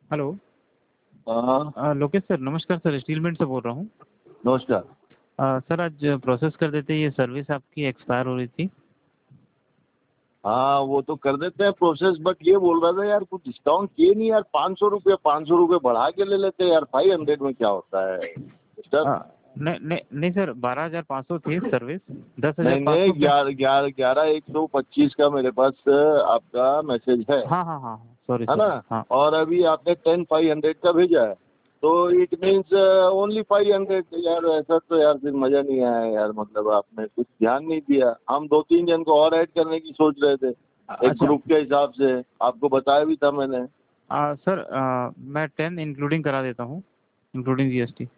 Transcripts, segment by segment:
Hello. हाँ। Lokesh sir, नमस्कार sir, steel mint से बोल रहा हूँ। नमस्कार। सर आज प्रोसेस कर देते, ये सर्विस आपकी एक्सपायर हो रही थी। हाँ वो तो कर देते हैं प्रोसेस, बट ये बोल रहा था यार कुछ डिस्काउंट किए नहीं यार, 500 रुपये बढ़ा के ले लेते यार, 500 में क्या होता है मिस्टर। नहीं नहीं नहीं सर, 12,500 थी सर्विस, नहीं 10,500 नहीं, पे। 11,125 का मेरे पास आपका मैसेज है हाँ हाँ हाँ, सॉरी है ना। सॉरी, हाँ। और अभी आपने 10,500 का भेजा है, तो इट मीन्स ओनली 500 यार। ऐसा तो यार फिर मजा नहीं आया यार, मतलब आपने कुछ ध्यान नहीं दिया। हम 2-3 जन को और ऐड करने की सोच रहे थे एक अच्छा। ग्रुप के हिसाब से, आपको बताया भी था मैंने। सर मैं 10 इंक्लूडिंग करा देता हूँ, इंक्लूडिंग जीएसटी।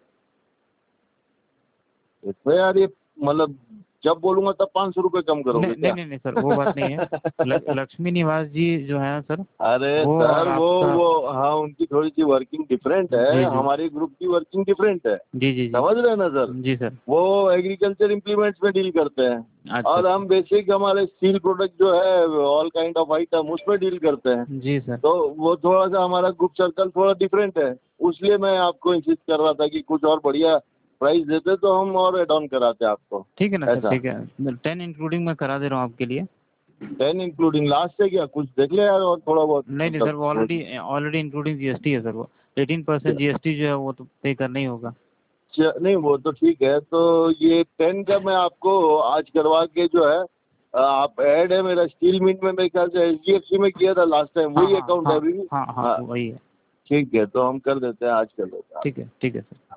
इसमें यार ये मतलब जब बोलूंगा तब 500 रुपये कम नहीं करोगे नहीं क्या? नहीं नहीं सर, वो बात नहीं है। लक्ष्मी निवास जी जो है ना सर, अरे वो और सर आपका। वो हाँ, उनकी थोड़ी सी वर्किंग डिफरेंट है, जी जी हमारे ग्रुप की वर्किंग डिफरेंट है। जी जी जी समझ रहे हैं ना सर। जी सर। वो एग्रीकल्चर इम्प्लीमेंट्स में डील करते हैं, अच्छा और अच्छा। हम बेसिक हमारे स्टील प्रोडक्ट जो है ऑल काइंड ऑफ आइटम उसमें डील करते हैं। जी सर। तो वो थोड़ा सा हमारा ग्रुप सर्कल थोड़ा डिफरेंट है, इसलिए मैं आपको इंसिस्ट कर रहा था कि कुछ और बढ़िया प्राइस देते तो हम और एड ऑन कराते आपको। ठीक है ना सर, ऐसा ठीक है, 10 इंक्लूडिंग मैं करा दे रहा हूँ आपके लिए। 10 इंक्लूडिंग लास्ट है क्या? कुछ देख ले यार, और थोड़ा बहुत नहीं नहीं मतलब सर, वो ऑलरेडी ऑलरेडी इंक्लूडिंग जीएसटी है सर, वो 18% जीएसटी जो है वो तो पे करना ही होगा। नहीं वो तो ठीक है, तो ये 10 का मैं आपको आज करवा के जो है आप ऐड है मेरा स्टील मिल में, मेरे ख्याल से एचडीएफसी में किया था लास्ट टाइम, हाँ वही हाँ अकाउंट है हाँ अभी भी। हाँ हाँ, हाँ वही है। ठीक है, तो हम कर देते हैं, आज कर देते हैं। ठीक है सर।